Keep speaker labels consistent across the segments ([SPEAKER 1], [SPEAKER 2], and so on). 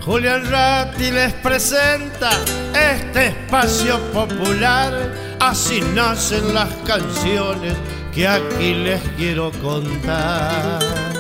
[SPEAKER 1] Julián Ratti les presenta este espacio popular. Así nacen las canciones que aquí les quiero contar.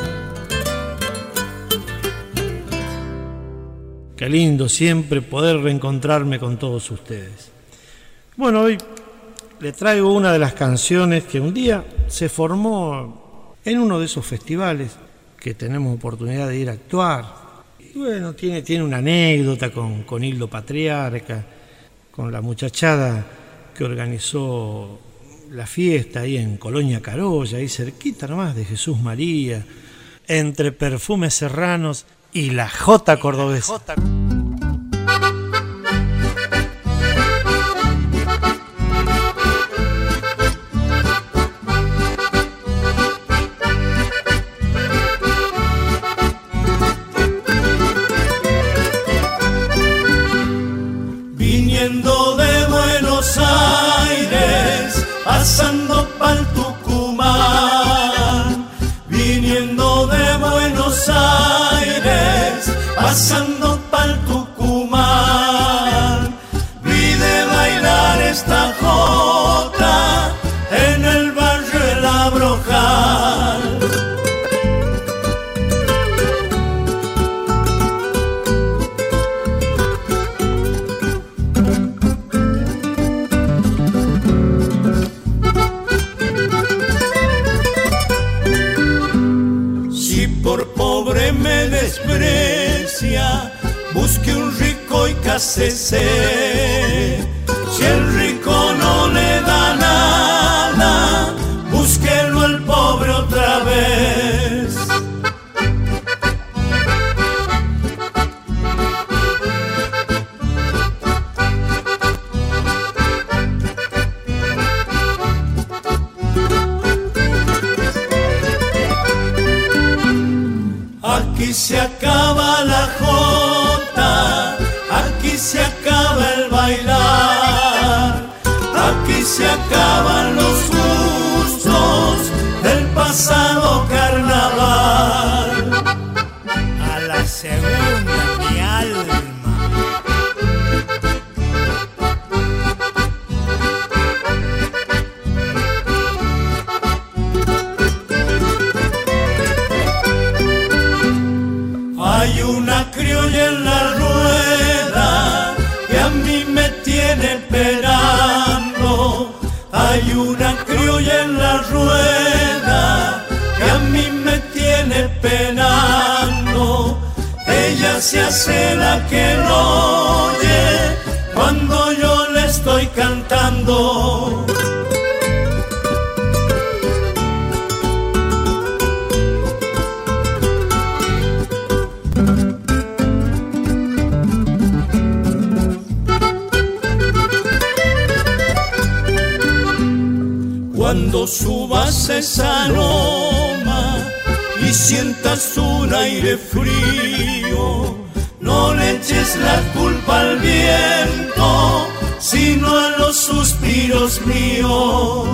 [SPEAKER 1] Qué lindo siempre poder reencontrarme con todos ustedes. Bueno, hoy les traigo una de las canciones que un día se formó en uno de esos festivales que tenemos oportunidad de ir a actuar. Y bueno, tiene una anécdota con Hildo Patriarca, con la muchachada que organizó la fiesta ahí en Colonia Carolla, ahí cerquita nomás de Jesús María, entre Perfumes Serranos y la Jota Cordobesa.
[SPEAKER 2] Viniendo de Buenos Aires, pasando pa'l Tucumán. Viniendo de Buenos Aires, pasando pa'l Tucumán. Vi de bailar esta jota en el barrio El Abrojal. Me desprecia, busque un rico y cásese. Si el rico no le da nada, búsquelo al pobre otra vez. Aquí se acaba la jota, aquí se acaba el bailar, aquí se acaban los gustos del pasado carnaval. A la segunda, mi alma. Hay una criolla en la rueda que a mí me tiene esperando. Hay una criolla en la rueda que a mí me tiene penando. Ella se hace la que no oye cuando yo le estoy cantando. Cuando subas esa loma y sientas un aire frío, no le eches la culpa al viento, sino a los suspiros míos.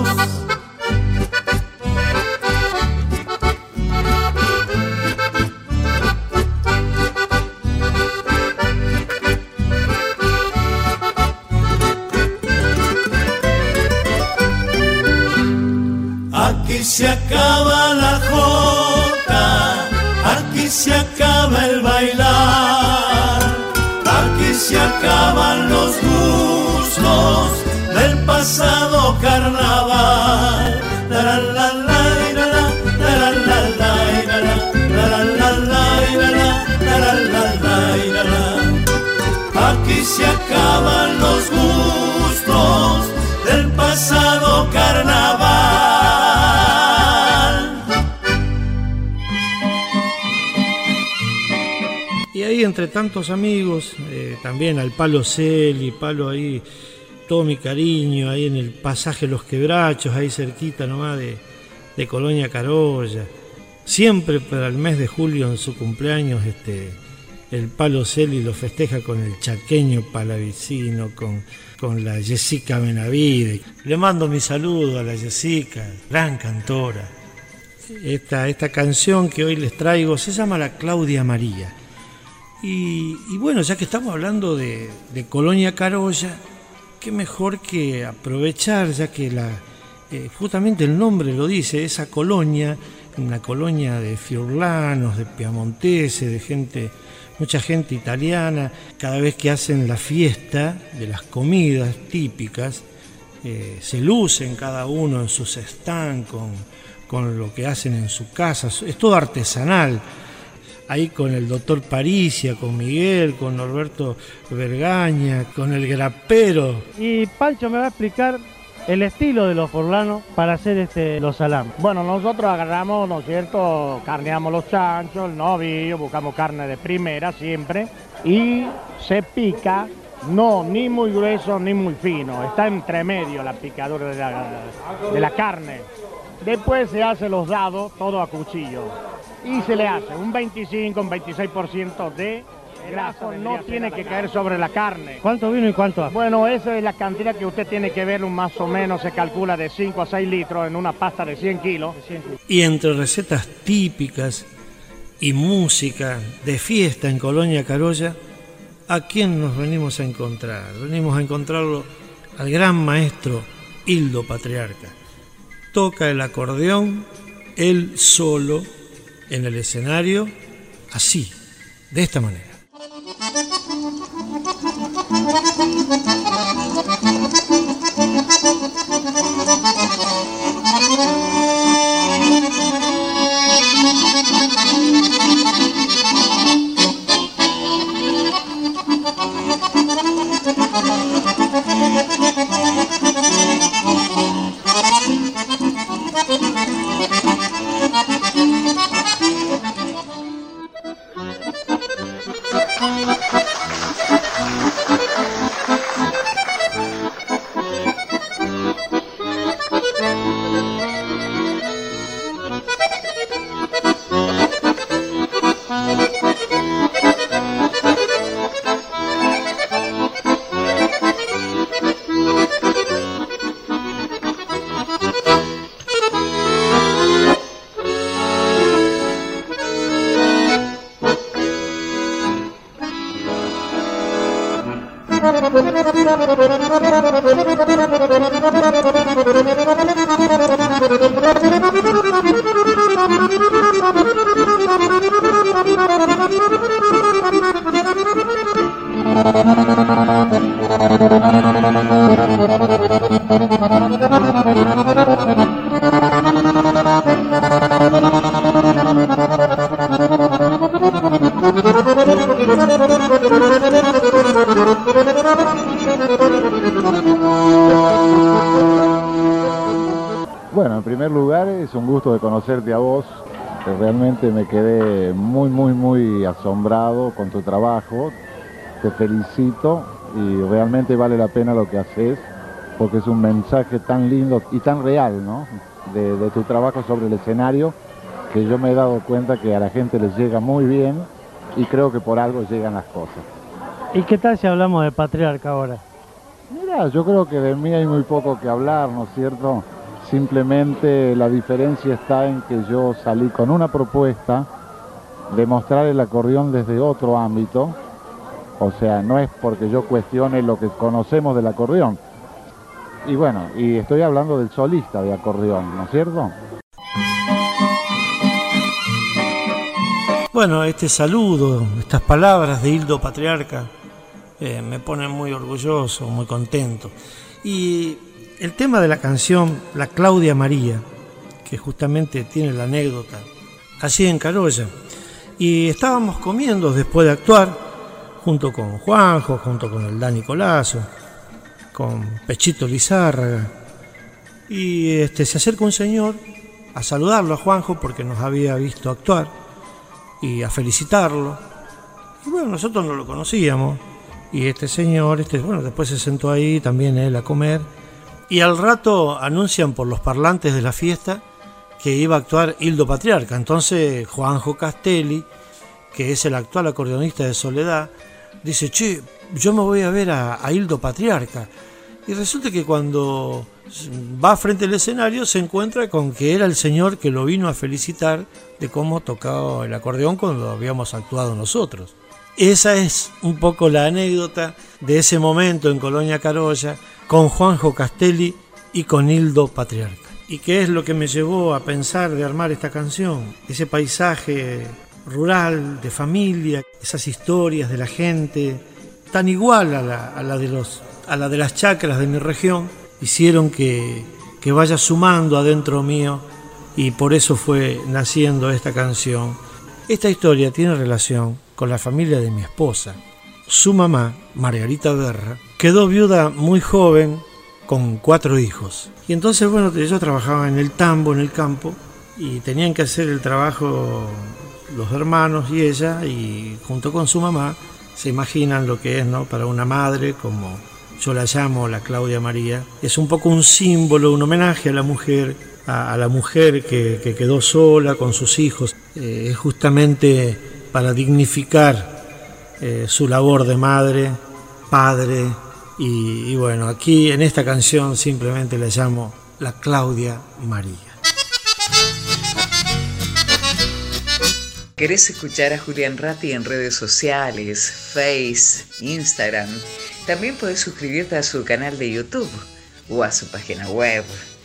[SPEAKER 2] Aquí se acaba la jota, aquí se acaba el bailar, aquí se acaban los gustos del pasado carnaval. La la la la la la la la la la la. Aquí se acaban los gustos del pasado carnaval.
[SPEAKER 1] Y ahí entre tantos amigos, también al Palo Celi, Palo ahí, todo mi cariño, ahí en el pasaje Los Quebrachos, ahí cerquita nomás de Colonia Carolla. Siempre para el mes de julio en su cumpleaños, el Palo Celi lo festeja con el chaqueño Palavicino, con la Jessica Benavide. Le mando mi saludo a la Jessica, gran cantora. Esta canción que hoy les traigo se llama La Claudia María. Y bueno, ya que estamos hablando de Colonia Carolla, qué mejor que aprovechar, ya que justamente el nombre lo dice, esa colonia, una colonia de friulanos, de piamonteses, de gente, mucha gente italiana. Cada vez que hacen la fiesta de las comidas típicas, se lucen cada uno en sus stands con lo que hacen en su casa, es todo artesanal. Ahí con el doctor Paricia, con Miguel, con Norberto Vergaña, con el grapero.
[SPEAKER 3] Y Pancho me va a explicar el estilo de los forlanos para hacer los salames.
[SPEAKER 4] Bueno, nosotros agarramos, ¿no es cierto?, carneamos los chanchos, el novillo, buscamos carne de primera siempre, y se pica, no ni muy grueso ni muy fino, está entre medio la picadura de la carne. Después se hace los dados, todo a cuchillo, y se le hace un 25, un 26% de grasa, no tiene que caer sobre la carne.
[SPEAKER 3] ¿Cuánto vino y cuánto hace?
[SPEAKER 4] Bueno, esa es la cantidad que usted tiene que ver, más o menos se calcula de 5 a 6 litros en una pasta de 100 kilos.
[SPEAKER 1] Y entre recetas típicas y música de fiesta en Colonia Carolla, ¿a quién nos venimos a encontrar? Venimos a encontrarlo al gran maestro Hildo Patriarca. Toca el acordeón, él solo, en el escenario, así, de esta manera.
[SPEAKER 5] Bueno, en primer lugar es un gusto de conocerte a vos. Realmente me quedé muy asombrado con tu trabajo. Te felicito y realmente vale la pena lo que haces, porque es un mensaje tan lindo y tan real, ¿no?, de tu trabajo sobre el escenario, que yo me he dado cuenta que a la gente les llega muy bien y creo que por algo llegan las cosas.
[SPEAKER 3] ¿Y qué tal si hablamos de Patriarca ahora?
[SPEAKER 5] Mira, yo creo que de mí hay muy poco que hablar, ¿no es cierto? Simplemente la diferencia está en que yo salí con una propuesta de mostrar el acordeón desde otro ámbito. O sea, no es porque yo cuestione lo que conocemos del acordeón. Y bueno, y estoy hablando del solista de acordeón, ¿no es cierto?
[SPEAKER 1] Bueno, este saludo, estas palabras de Hildo Patriarca me ponen muy orgulloso, muy contento. Y el tema de la canción, la Claudia María, que justamente tiene la anécdota, allí en Carolla. Y estábamos comiendo después de actuar, junto con Juanjo, junto con el Dani Colazo, con Pechito Lizárraga. Y se acerca un señor a saludarlo a Juanjo porque nos había visto actuar y a felicitarlo. Y bueno, nosotros no lo conocíamos. Y este señor, bueno, después se sentó ahí también él a comer. Y al rato anuncian por los parlantes de la fiesta que iba a actuar Hildo Patriarca. Entonces Juanjo Castelli, que es el actual acordeonista de Soledad, dice: che, yo me voy a ver a Hildo Patriarca. Y resulta que cuando va frente al escenario se encuentra con que era el señor que lo vino a felicitar de cómo tocaba el acordeón cuando habíamos actuado nosotros. Esa es un poco la anécdota de ese momento en Colonia Carolla con Juanjo Castelli y con Hildo Patriarca. ¿Y qué es lo que me llevó a pensar de armar esta canción? Ese paisaje rural, de familia, esas historias de la gente, tan igual a la de las chacras de mi región, hicieron que vaya sumando adentro mío, y por eso fue naciendo esta canción. Esta historia tiene relación con la familia de mi esposa. Su mamá, Margarita Berra, quedó viuda muy joven con 4 hijos. Y entonces, bueno, ellos trabajaban en el tambo, en el campo, y tenían que hacer el trabajo los hermanos y ella, y junto con su mamá, se imaginan lo que es, ¿no?, para una madre, como yo la llamo, la Claudia María. Es un poco un símbolo, un homenaje a la mujer que quedó sola con sus hijos. Es justamente para dignificar su labor de madre, padre, y bueno, aquí en esta canción simplemente la llamo la Claudia María.
[SPEAKER 6] ¿Querés escuchar a Julián Ratti en redes sociales, Face, Instagram? También podés suscribirte a su canal de YouTube o a su página web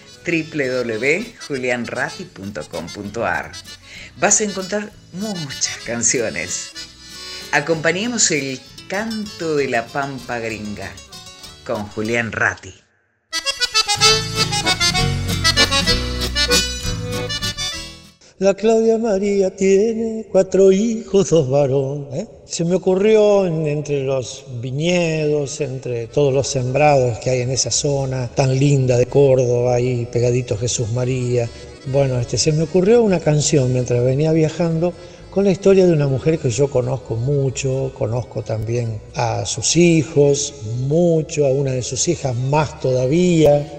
[SPEAKER 6] www.julianratti.com.ar. Vas a encontrar muchas canciones. Acompañemos el canto de la pampa gringa con Julián Ratti.
[SPEAKER 1] La Claudia María tiene 4 hijos, 2 varones. Se me ocurrió entre los viñedos, entre todos los sembrados que hay en esa zona tan linda de Córdoba, ahí pegadito Jesús María. Bueno, se me ocurrió una canción mientras venía viajando con la historia de una mujer que yo conozco mucho, conozco también a sus hijos, mucho, a una de sus hijas más todavía.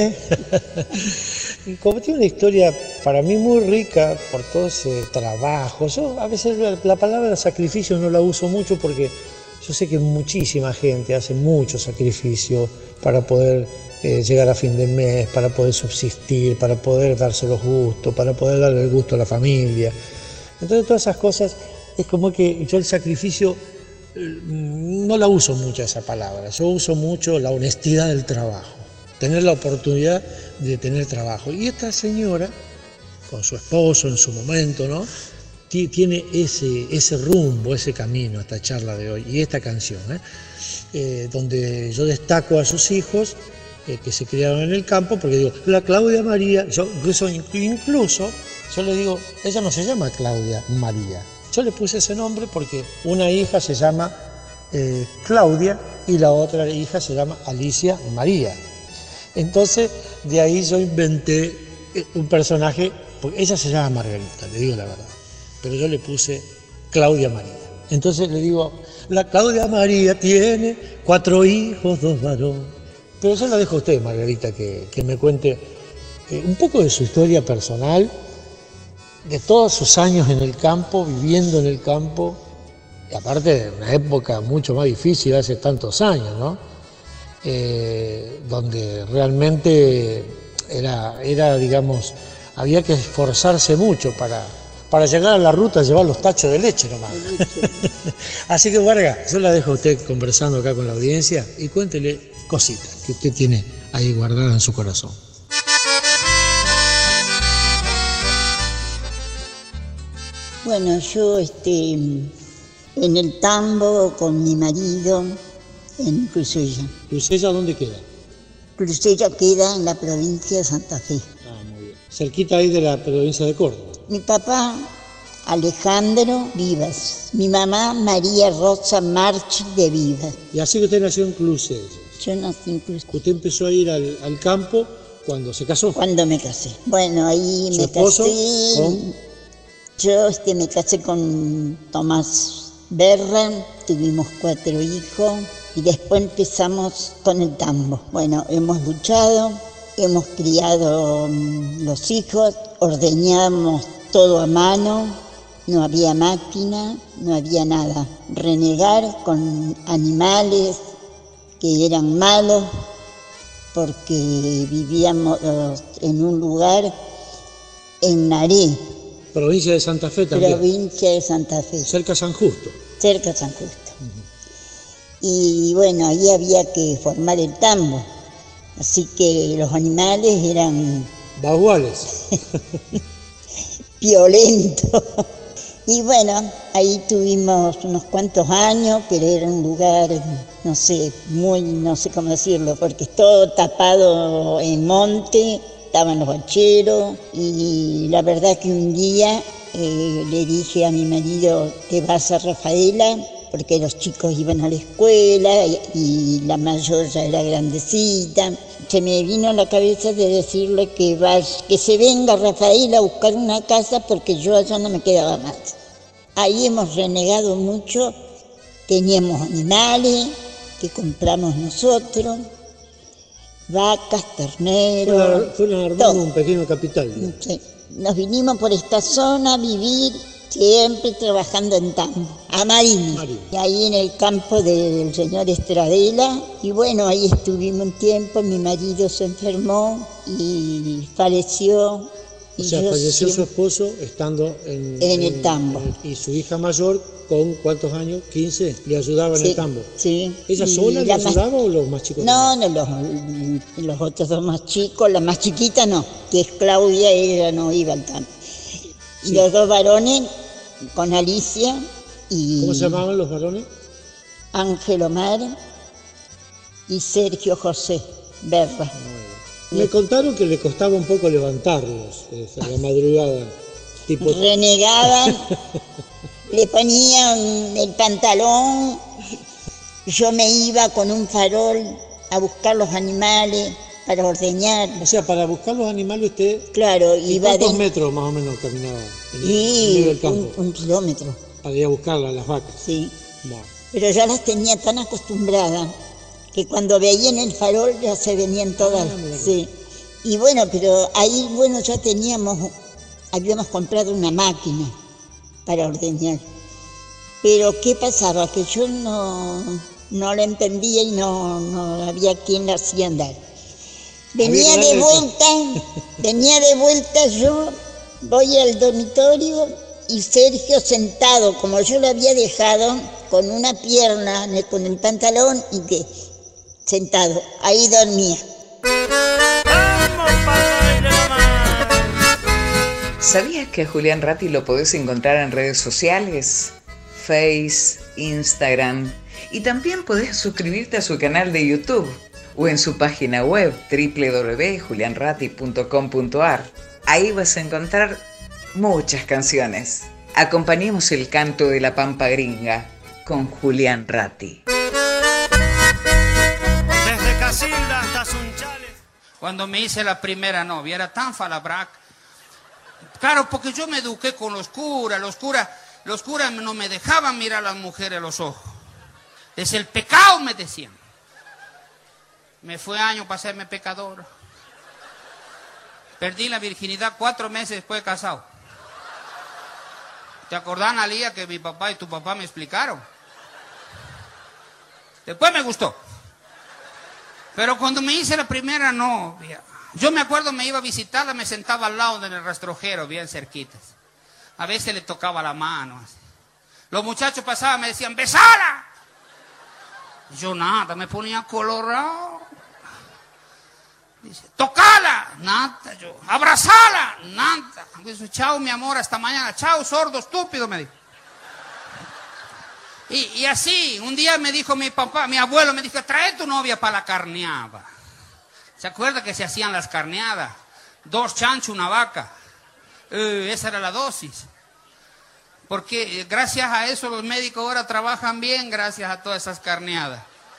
[SPEAKER 1] Y como tiene una historia para mí muy rica por todo ese trabajo. Yo a veces la palabra sacrificio no la uso mucho porque yo sé que muchísima gente hace mucho sacrificio para poder llegar a fin de mes, para poder subsistir, para poder darse los gustos, para poder darle el gusto a la familia. Entonces todas esas cosas es como que yo el sacrificio no la uso mucho esa palabra. Yo uso mucho la honestidad del trabajo. Tener la oportunidad de tener trabajo. Y esta señora, con su esposo en su momento, ¿no?, tiene ese rumbo, ese camino, esta charla de hoy y esta canción, donde yo destaco a sus hijos que se criaron en el campo, porque digo, la Claudia María, yo incluso yo le digo, ella no se llama Claudia María. Yo le puse ese nombre porque una hija se llama Claudia y la otra hija se llama Alicia María. Entonces, de ahí yo inventé un personaje, porque ella se llama Margarita, le digo la verdad, pero yo le puse Claudia María. Entonces le digo, la Claudia María tiene 4 hijos, 2 varones. Pero yo la dejo a usted, Margarita, que me cuente un poco de su historia personal, de todos sus años en el campo, viviendo en el campo, y aparte de una época mucho más difícil, hace tantos años, ¿no? Donde realmente era, digamos, había que esforzarse mucho para llegar a la ruta, llevar los tachos de leche nomás. Así que, Vargas, yo la dejo a usted conversando acá con la audiencia y cuéntele cositas que usted tiene ahí guardadas en su corazón.
[SPEAKER 7] Bueno, yo en el tambo con mi marido en Crucella.
[SPEAKER 1] ¿Crucella dónde queda?
[SPEAKER 7] Crucella queda en la provincia de Santa Fe.
[SPEAKER 1] Ah, muy bien. Cerquita ahí de la provincia de Córdoba.
[SPEAKER 7] Mi papá, Alejandro Vivas. Mi mamá, María Rosa Marchi de Vivas.
[SPEAKER 1] Y así que usted nació en Crucella.
[SPEAKER 7] Yo nací en Crucella.
[SPEAKER 1] Usted empezó a ir al campo cuando se casó.
[SPEAKER 7] Cuando me casé. Bueno, ahí me casé. Yo me casé con Tomás Berra, tuvimos 4 hijos. Y después empezamos con el tambo. Bueno, hemos luchado, hemos criado los hijos, ordeñamos todo a mano, no había máquina, no había nada. Renegar con animales que eran malos, porque vivíamos en un lugar en Naré.
[SPEAKER 1] Provincia de Santa Fe también.
[SPEAKER 7] Provincia de Santa Fe.
[SPEAKER 1] Cerca de San Justo.
[SPEAKER 7] cerca de San Justo. Y bueno, ahí había que formar el tambo. Así que los animales eran...
[SPEAKER 1] Baguales.
[SPEAKER 7] violentos. Y bueno, ahí tuvimos unos cuantos años, pero era un lugar, no sé cómo decirlo, porque es todo tapado en monte, estaban los bacheros, y la verdad que un día le dije a mi marido, te vas a Rafaela, porque los chicos iban a la escuela y la mayor ya era grandecita. Se me vino a la cabeza de decirle que se venga Rafaela a buscar una casa porque yo allá no me quedaba más. Ahí hemos renegado mucho, teníamos animales que compramos nosotros, vacas, terneros.
[SPEAKER 1] Fueron armando un pequeño capital.
[SPEAKER 7] Sí. Nos vinimos por esta zona a vivir, siempre trabajando en tambo, a Marín, y ahí en el campo del señor Estradela. Y bueno, ahí estuvimos un tiempo, mi marido se enfermó y falleció.
[SPEAKER 1] O sea, falleció su esposo estando en
[SPEAKER 7] el tambo.
[SPEAKER 1] Y su hija mayor, ¿con cuántos años? 15, le ayudaba en el tambo.
[SPEAKER 7] Sí.
[SPEAKER 1] ¿Ella sola le ayudaba o los más chicos?
[SPEAKER 7] No, los otros dos más chicos, la más chiquita no, que es Claudia, ella no iba al tambo. Y los dos varones, con Alicia y...
[SPEAKER 1] ¿Cómo se llamaban los varones?
[SPEAKER 7] Ángel Omar y Sergio José Berra.
[SPEAKER 1] Me contaron que le costaba un poco levantarlos a la madrugada. Tipo...
[SPEAKER 7] Renegaban, le ponían el pantalón, yo me iba con un farol a buscar los animales para ordeñar.
[SPEAKER 1] O sea, para buscar los animales usted...
[SPEAKER 7] Claro,
[SPEAKER 1] iba... ¿Cuántos metros más o menos caminaba en medio del campo?
[SPEAKER 7] Un kilómetro.
[SPEAKER 1] Para ir a buscarlas, las vacas.
[SPEAKER 7] Sí. Bueno. Pero ya las tenía tan acostumbradas que cuando veían el farol ya se venían todas. Sí. Y bueno, pero ahí ya habíamos comprado una máquina para ordeñar. Pero ¿qué pasaba? Que yo no la entendía y no había quien la hacía andar. Venía de vuelta, yo voy al dormitorio y Sergio sentado, como yo lo había dejado, con una pierna con el pantalón y sentado, ahí dormía.
[SPEAKER 6] ¿Sabías que a Julián Ratti lo podés encontrar en redes sociales? Face, Instagram, y también podés suscribirte a su canal de YouTube o en su página web www.julianratti.com.ar. Ahí vas a encontrar muchas canciones. Acompañemos el canto de la Pampa Gringa con Julián Ratti.
[SPEAKER 2] Desde Casilda hasta Sunchales.
[SPEAKER 8] Cuando me hice la primera novia era tan falabrac. Claro, porque yo me eduqué con los curas no me dejaban mirar a las mujeres a los ojos. Es el pecado, me decían. Me fue años para hacerme pecador. Perdí la virginidad 4 meses después de casado. ¿Te acordás, Analía, que mi papá y tu papá me explicaron? Después me gustó. Pero cuando me hice la primera novia, yo me acuerdo, me iba a visitarla, me sentaba al lado del rastrojero, bien cerquitas. A veces le tocaba la mano. Así. Los muchachos pasaban, me decían, ¡besala! Yo nada, me ponía colorado. Dice, ¡tocala! Nada, yo. ¡Abrazala! Nada. Dice, chao, mi amor, hasta mañana. Chao, sordo, estúpido, me dijo. Y así, un día me dijo mi papá, mi abuelo me dijo, trae tu novia para la carneada. ¿Se acuerda que se hacían las carneadas? 2 chanchos, una vaca. Esa era la dosis. Porque gracias a eso los médicos ahora trabajan bien, gracias a todas esas carneadas.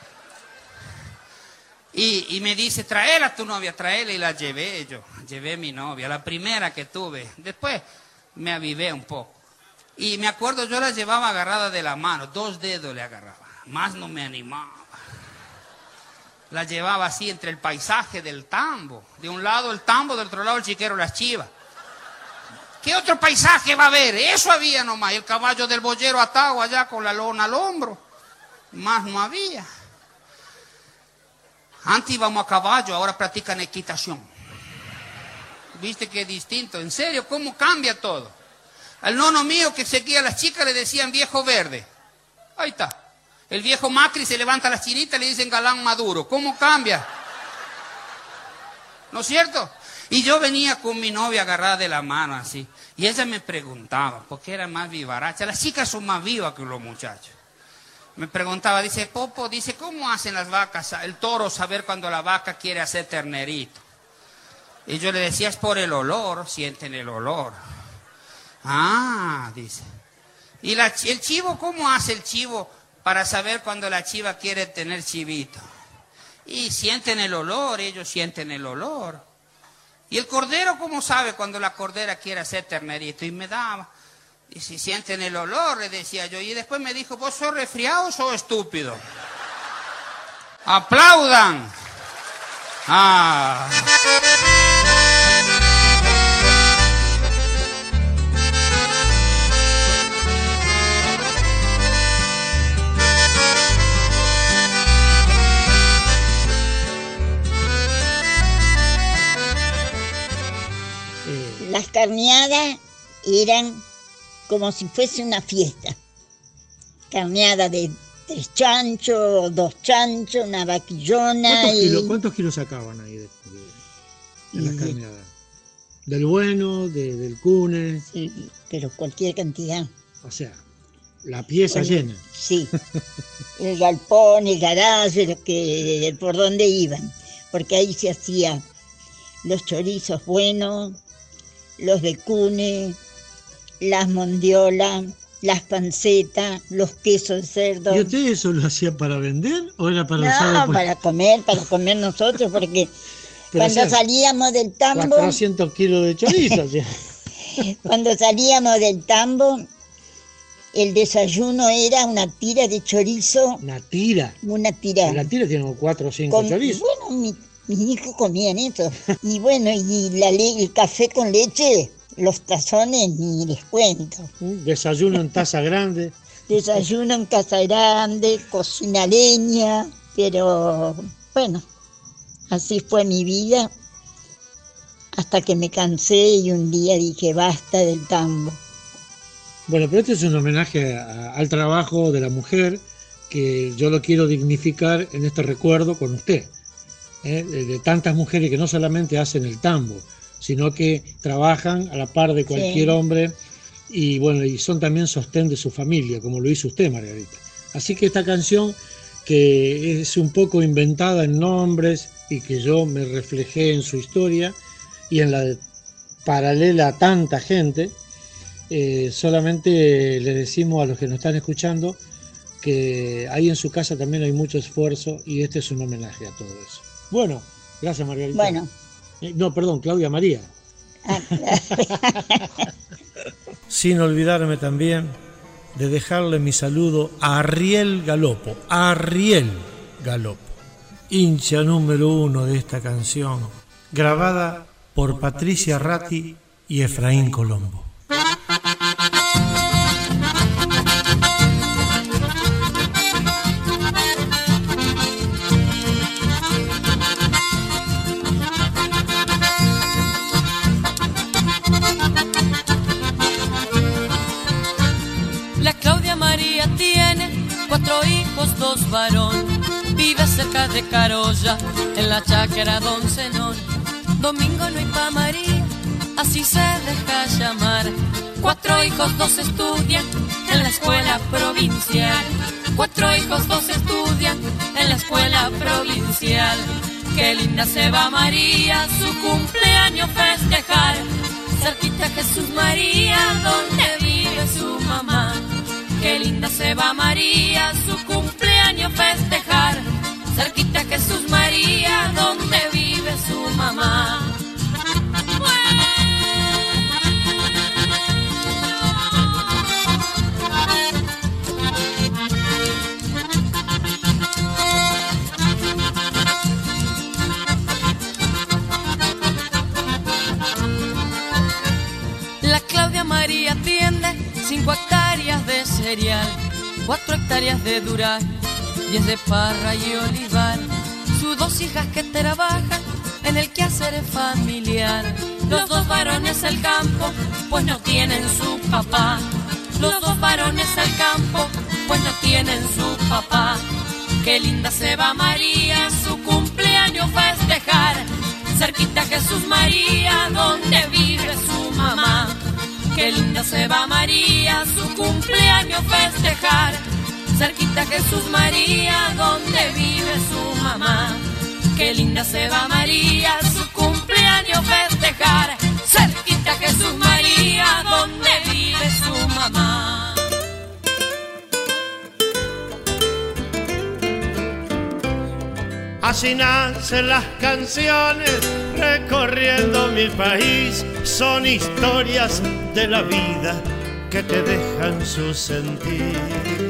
[SPEAKER 8] Y me dice, tráela a tu novia, tráela, y la llevé yo. Llevé a mi novia, la primera que tuve. Después me avivé un poco. Y me acuerdo, yo la llevaba agarrada de la mano, 2 dedos le agarraba. Más no me animaba. La llevaba así entre el paisaje del tambo. De un lado el tambo, del otro lado el chiquero, las chivas. ¿Qué otro paisaje va a haber? Eso había nomás. El caballo del boyero atado allá con la lona al hombro. Más no había. Antes íbamos a caballo, ahora practican equitación. ¿Viste qué distinto? En serio, ¿cómo cambia todo? Al nono mío que seguía a las chicas le decían viejo verde. Ahí está. El viejo Macri se levanta las chinitas y le dicen galán Maduro. ¿Cómo cambia? ¿No es cierto? Y yo venía con mi novia agarrada de la mano así. Y ella me preguntaba, porque era más vivaracha. Las chicas son más vivas que los muchachos. Me preguntaba, dice, Popo, dice, ¿cómo hacen las vacas, el toro, saber cuando la vaca quiere hacer ternerito? Y yo le decía, es por el olor, sienten el olor. Ah, dice. ¿Y el chivo, cómo hace el chivo para saber cuando la chiva quiere tener chivito? Y sienten el olor, ellos sienten el olor. ¿Y el cordero cómo sabe cuando la cordera quiere hacer ternerito? Y me daba... Y si sienten el olor, le decía yo. Y después me dijo, ¿vos sos resfriado o sos estúpido? ¡Aplaudan! ¡Ah!
[SPEAKER 7] Las carneadas eran como si fuese una fiesta. Carneada de 3 chanchos, 2 chanchos, una vaquillona.
[SPEAKER 1] ¿Cuántos kilos sacaban ahí de las carneadas? ¿Del bueno, del cune?
[SPEAKER 7] Sí, pero cualquier cantidad.
[SPEAKER 1] O sea, la pieza llena.
[SPEAKER 7] Sí, el galpón, el garaje, por donde iban. Porque ahí se hacían los chorizos buenos, los de cune, las mondiolas, las pancetas, los quesos de cerdo.
[SPEAKER 1] ¿Y usted eso lo hacía para vender o era para usar?
[SPEAKER 7] No, para comer nosotros, porque cuando salíamos del tambo...
[SPEAKER 1] 400 kilos de chorizo.
[SPEAKER 7] Cuando salíamos del tambo, el desayuno era una tira de chorizo.
[SPEAKER 1] ¿Una tira?
[SPEAKER 7] Una tira.
[SPEAKER 1] La tira tiene 4 o 5 chorizos.
[SPEAKER 7] Bueno, mis hijos comían eso. Y bueno, y el café con leche... Los tazones ni les cuento.
[SPEAKER 1] Desayuno en taza grande.
[SPEAKER 7] Desayuno en casa grande, cocina leña, pero bueno, así fue mi vida hasta que me cansé y un día dije basta del tambo.
[SPEAKER 1] Bueno, pero este es un homenaje al trabajo de la mujer que yo lo quiero dignificar en este recuerdo con usted, de tantas mujeres que no solamente hacen el tambo, sino que trabajan a la par de cualquier hombre y bueno, y son también sostén de su familia, como lo hizo usted, Margarita. Así que esta canción, que es un poco inventada en nombres y que yo me reflejé en su historia y en la paralela a tanta gente, solamente le decimos a los que nos están escuchando que ahí en su casa también hay mucho esfuerzo y este es un homenaje a todo eso. Bueno, gracias, Margarita.
[SPEAKER 7] Bueno.
[SPEAKER 1] No, perdón, Claudia María. Sin olvidarme también de dejarle mi saludo a Arriel Galopo. Arriel Galopo, hincha número 1 de esta canción, grabada por Patricia Ratti y Efraín Colombo.
[SPEAKER 9] Tiene 4 hijos, 2 varón. Vive cerca de Carolla, en la chácara Don Zenón. Domingo no hay pa' María, así se deja llamar. 4 hijos, 2 estudian en la escuela provincial. 4 hijos, 2 estudian en la escuela provincial. Qué linda se va María, su cumpleaños festejar. Cerquita Jesús María, donde vive su mamá. Qué linda se va María, su cumpleaños festejar. Cerquita Jesús María, donde vive su mamá. La Claudia María atiende 5 hectáreas de cereal, 4 hectáreas de durazno, 10 de parra y olivar. Sus 2 hijas que trabajan en el quehacer familiar. Los 2 varones al campo, pues no tienen su papá. Los 2 varones al campo, pues no tienen tienen su papá. Qué linda se va María, su cumpleaños festejar. Cerquita Jesús María, donde vive su mamá. Qué linda se va María, su cumpleaños festejar. Cerquita Jesús María, donde vive su mamá. Qué linda se va María, su cumpleaños festejar. Cerquita Jesús María, donde vive su mamá.
[SPEAKER 10] Así nacen las canciones recorriendo mi país. Son historias de la vida que te dejan su sentir.